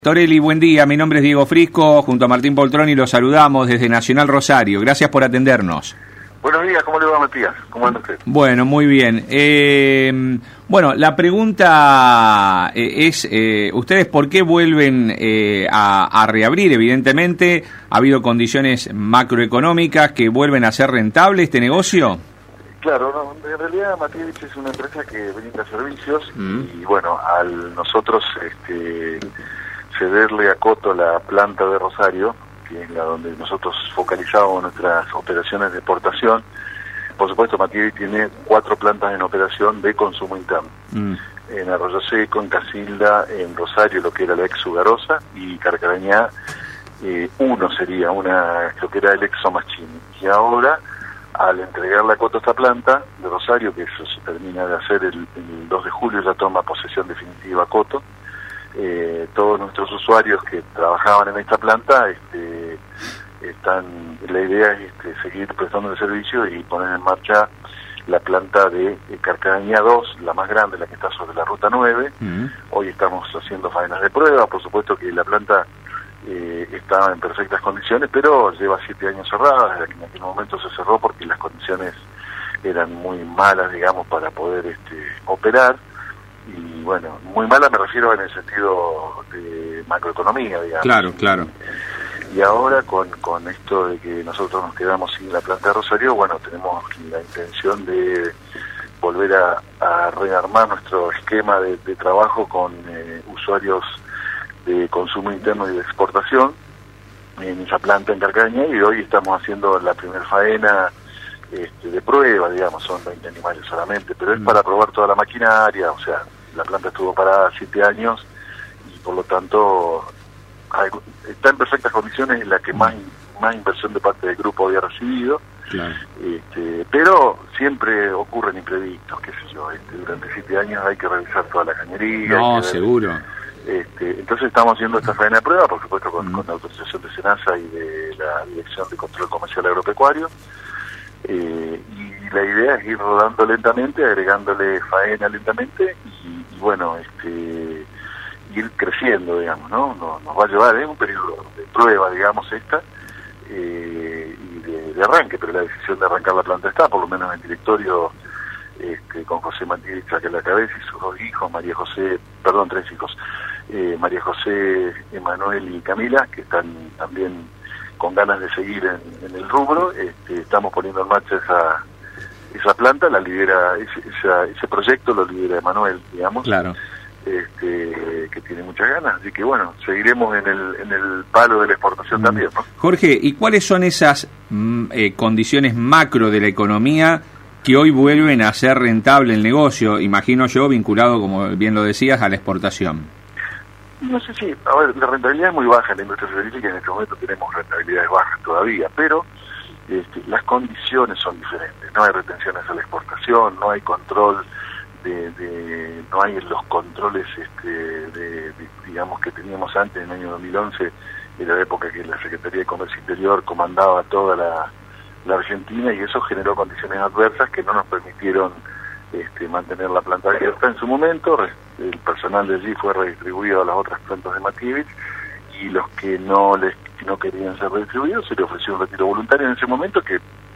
Torelli, buen día. Mi nombre es Diego Frisco, junto a Martín Poltroni los saludamos desde Nacional Rosario. Gracias por atendernos. Buenos días, ¿cómo le va, Matías? ¿Cómo anda usted? Bueno, muy bien. Bueno, la pregunta es, ¿ustedes por qué vuelven a reabrir? Evidentemente, ¿ha habido condiciones macroeconómicas que vuelven a ser rentable este negocio? Claro, no, en realidad Matías es una empresa que brinda servicios y bueno, al nosotros cederle a Coto la planta de Rosario, que es la donde nosotros focalizamos nuestras operaciones de exportación. Por supuesto, Matías tiene 4 plantas en operación de consumo interno. En Arroyo Seco, en Casilda, en Rosario, lo que era la ex Ugarosa, y Carcarañá, uno sería lo que era el ex Somachini. Y ahora, al entregarle a Coto esta planta de Rosario, que eso se termina de hacer el 2 de julio, ya toma posesión definitiva Coto. Todos nuestros usuarios que trabajaban en esta planta la idea es seguir prestando el servicio y poner en marcha la planta de Carcarañá 2, la más grande, la que está sobre la ruta 9. Hoy estamos haciendo faenas de prueba. Por supuesto que la planta está en perfectas condiciones, pero lleva 7 años cerrada. En aquel momento se cerró porque las condiciones eran muy malas, digamos, para poder operar. Y bueno, muy mala me refiero en el sentido de macroeconomía, digamos. Claro, claro. Y ahora con esto de que nosotros nos quedamos sin la planta de Rosario, bueno, tenemos la intención de volver a rearmar nuestro esquema de trabajo con usuarios de consumo interno y de exportación en esa planta en Carcarañá, y hoy estamos haciendo la primera faena de prueba, digamos, son 20 animales solamente, pero es para probar toda la maquinaria. O sea, la planta estuvo parada 7 años y por lo tanto está en perfectas condiciones, en la que más inversión de parte del grupo había recibido. Claro. Pero siempre ocurren imprevistos, qué sé yo, durante 7 años hay que revisar toda la cañería. No, seguro. Entonces estamos haciendo esta faena de prueba, por supuesto con la autorización de SENASA y de la Dirección de Control Comercial Agropecuario. Y la idea es ir rodando lentamente, agregándole faena lentamente y bueno, ir creciendo, digamos, ¿no? Nos va a llevar un periodo de prueba, digamos, y de arranque, pero la decisión de arrancar la planta está, por lo menos en el directorio, con José Matías que la cabeza y sus 2 hijos, 3 hijos, María José, Emanuel y Camila, que están también con ganas de seguir en el rubro. Estamos poniendo en marcha esa planta, la lidera, ese proyecto lo lidera Emanuel, digamos. Claro. Que tiene muchas ganas, así que bueno, seguiremos en el palo de la exportación también, ¿no? Jorge, ¿y cuáles son esas condiciones macro de la economía que hoy vuelven a ser rentable el negocio? Imagino yo, vinculado, como bien lo decías, a la exportación. No sé si, a ver, la rentabilidad es muy baja en la industria frigorífica, en este momento tenemos rentabilidades bajas todavía, pero las condiciones son diferentes. No hay retenciones a la exportación, no hay control no hay los controles digamos que teníamos antes, en el año 2011, era la época que la Secretaría de Comercio Interior comandaba toda la Argentina, y eso generó condiciones adversas que no nos permitieron mantener la planta abierta en su momento. El personal de allí fue redistribuido a las otras plantas de Matías, y los que no querían ser redistribuidos se les ofreció un retiro voluntario en ese momento, que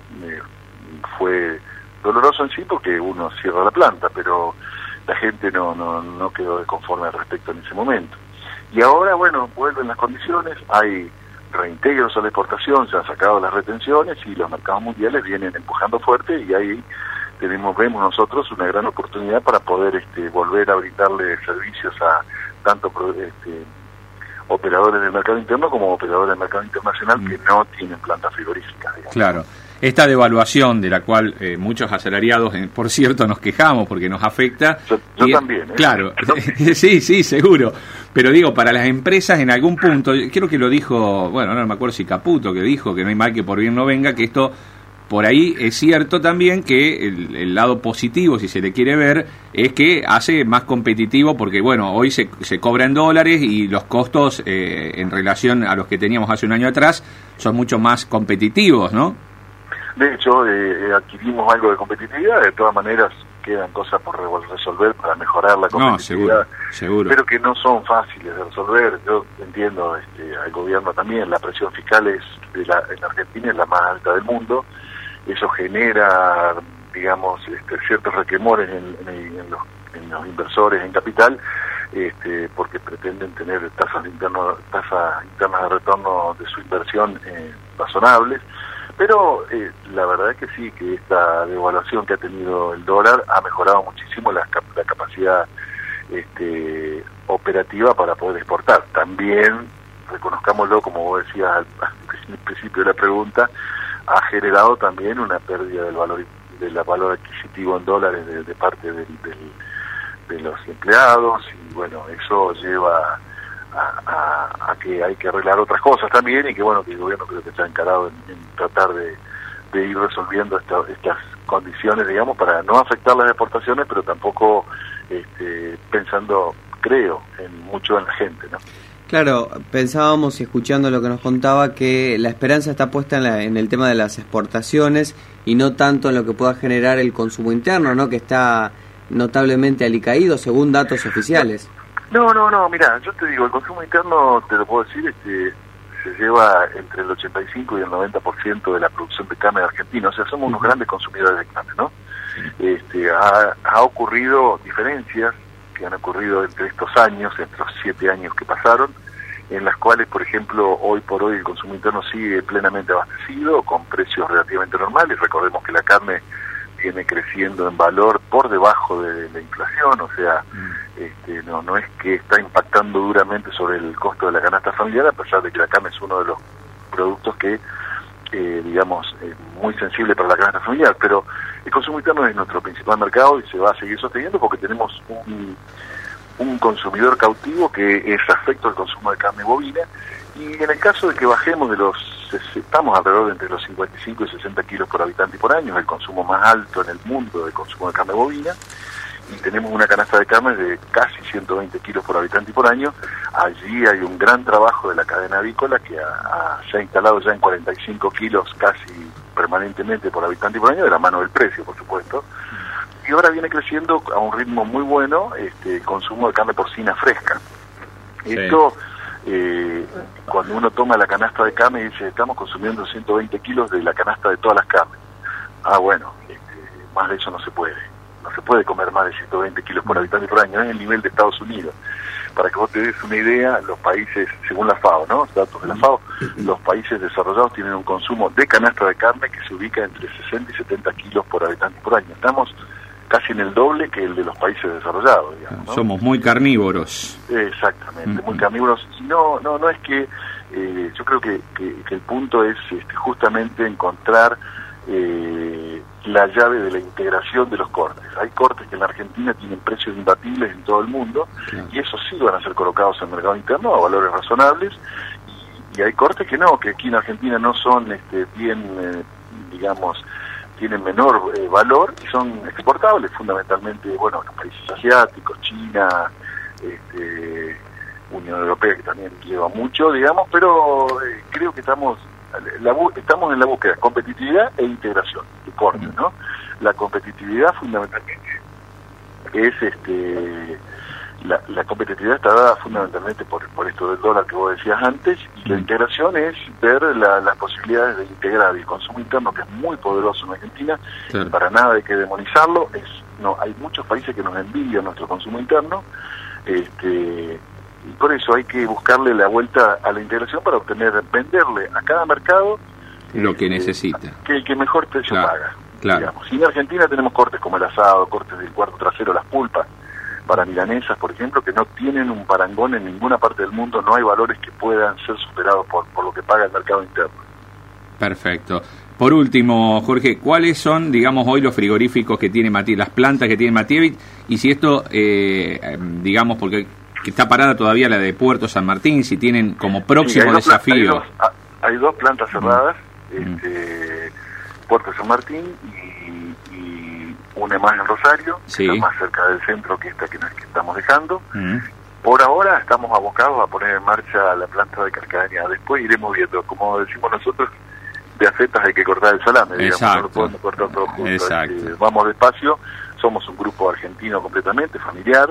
fue doloroso en sí porque uno cierra la planta, pero la gente no quedó conforme al respecto en ese momento. Y ahora, bueno, vuelven las condiciones, hay reintegros a la exportación, se han sacado las retenciones y los mercados mundiales vienen empujando fuerte, y ahí vemos nosotros una gran oportunidad para poder volver a brindarle servicios a tanto operadores del mercado interno como operadores del mercado internacional que no tienen plantas frigoríficas, digamos. Claro. Esta devaluación de la cual muchos asalariados, por cierto, nos quejamos porque nos afecta. Yo también. Claro, sí, seguro. Pero digo, para las empresas en algún punto, creo que lo dijo, bueno, no me acuerdo si Caputo, que dijo que no hay mal que por bien no venga, que esto, por ahí es cierto también que el lado positivo, si se le quiere ver, es que hace más competitivo, porque bueno, hoy se cobra en dólares y los costos en relación a los que teníamos hace un año atrás son mucho más competitivos, ¿no? De hecho, adquirimos algo de competitividad, de todas maneras quedan cosas por resolver para mejorar la competitividad, seguro. Pero que no son fáciles de resolver. Yo entiendo al gobierno también, la presión fiscal en Argentina es la más alta del mundo, eso genera, digamos, ciertos requemores en los inversores en capital, porque pretenden tener tasas internas de retorno de su inversión razonables. Pero la verdad es que sí, que esta devaluación que ha tenido el dólar ha mejorado muchísimo la capacidad operativa para poder exportar. También, reconozcámoslo, como vos decías al principio de la pregunta, ha generado también una pérdida del valor adquisitivo en dólares de parte de los empleados, y bueno, eso lleva a que hay que arreglar otras cosas también, y que bueno, que el gobierno creo que está encarado en tratar de ir resolviendo estas condiciones, digamos, para no afectar las exportaciones, pero tampoco pensando, creo, mucho en la gente, ¿no? Claro, pensábamos, escuchando lo que nos contaba, que la esperanza está puesta en el tema de las exportaciones y no tanto en lo que pueda generar el consumo interno, ¿no? Que está notablemente alicaído, según datos oficiales. No, mira, yo te digo, el consumo interno, te lo puedo decir, se lleva entre el 85 y el 90% de la producción de carne de Argentina, o sea, somos unos grandes consumidores de carne, ¿no? Ha ocurrido diferencias que han ocurrido entre estos años, entre los 7 años que pasaron, en las cuales, por ejemplo, hoy por hoy el consumo interno sigue plenamente abastecido, con precios relativamente normales. Recordemos que la carne viene creciendo en valor por debajo de la inflación, o sea, no es que está impactando duramente sobre el costo de la canasta familiar, a pesar de que la carne es uno de los productos que, digamos, es muy sensible para la canasta familiar, pero el consumo interno es nuestro principal mercado y se va a seguir sosteniendo porque tenemos un consumidor cautivo que es afecto al consumo de carne bovina, y en el caso de que bajemos estamos alrededor de entre los 55 y 60 kilos por habitante y por año, es el consumo más alto en el mundo de consumo de carne bovina, y tenemos una canasta de carne de casi 120 kilos por habitante y por año. Allí hay un gran trabajo de la cadena avícola que se ha instalado ya en 45 kilos casi permanentemente por habitante y por año, de la mano del precio, por supuesto, y ahora viene creciendo a un ritmo muy bueno el consumo de carne porcina fresca. Sí. Esto, cuando uno toma la canasta de carne y dice, estamos consumiendo 120 kilos de la canasta de todas las carnes. Bueno, más de eso no se puede. No se puede comer más de 120 kilos por habitante por año, es el nivel de Estados Unidos. Para que vos te des una idea, los países, según la FAO, ¿no? Datos de la FAO, los países desarrollados tienen un consumo de canasta de carne que se ubica entre 60 y 70 kilos por habitante por año. Estamos casi en el doble que el de los países desarrollados, digamos, ¿no? Somos muy carnívoros. Exactamente, muy carnívoros. Y no es que, yo creo que el punto es justamente encontrar la llave de la integración de los cortes. Hay cortes que en la Argentina tienen precios imbatibles en todo el mundo, claro, y esos sí van a ser colocados en el mercado interno a valores razonables, y hay cortes que no, que aquí en Argentina no son bien, digamos, tienen menor valor y son exportables fundamentalmente, bueno, los países asiáticos, China, Unión Europea, que también lleva mucho, digamos, pero creo que estamos en la búsqueda de competitividad e integración de cortes, ¿no? La competitividad fundamentalmente es la competitividad está dada fundamentalmente por esto del dólar que vos decías antes, y la integración es ver las posibilidades de integrar el consumo interno, que es muy poderoso en Argentina, claro, para nada hay que demonizarlo, hay muchos países que nos envidian nuestro consumo interno, y por eso hay que buscarle la vuelta a la integración para venderle a cada mercado lo que necesita, que el que mejor precio, claro, paga, claro. Digamos. Y en Argentina tenemos cortes como el asado, cortes del cuarto trasero, las pulpas para milanesas, por ejemplo, que no tienen un parangón en ninguna parte del mundo, no hay valores que puedan ser superados por lo que paga el mercado interno. Perfecto. Por último, Jorge, ¿cuáles son, digamos, hoy los frigoríficos que tiene Matievit, las plantas que tiene Matievit, y si esto, digamos, porque está parada todavía la de Puerto San Martín, si tienen como próximo desafío? Hay dos plantas cerradas, Puerto San Martín y una más en Rosario, sí, que está más cerca del centro que esta que estamos dejando. Por ahora estamos abocados a poner en marcha la planta de Carcadenia. Después iremos viendo, como decimos nosotros, de acetas hay que cortar el salame, digamos, Exacto. no lo podemos cortar todo junto. Exacto. Vamos despacio, somos un grupo argentino completamente, familiar,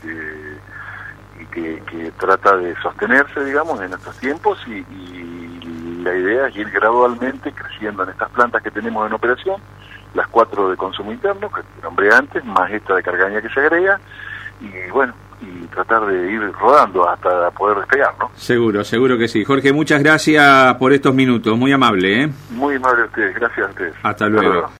y que trata de sostenerse, digamos, en estos tiempos, y la idea es ir gradualmente creciendo en estas plantas que tenemos en operación, las 4 de consumo interno, que nombré antes, más esta de Cargaña que se agrega, y bueno, y tratar de ir rodando hasta poder despegar, ¿no? Seguro, seguro que sí. Jorge, muchas gracias por estos minutos, muy amable, ¿eh? Muy amable a ustedes, gracias a ustedes. Hasta luego.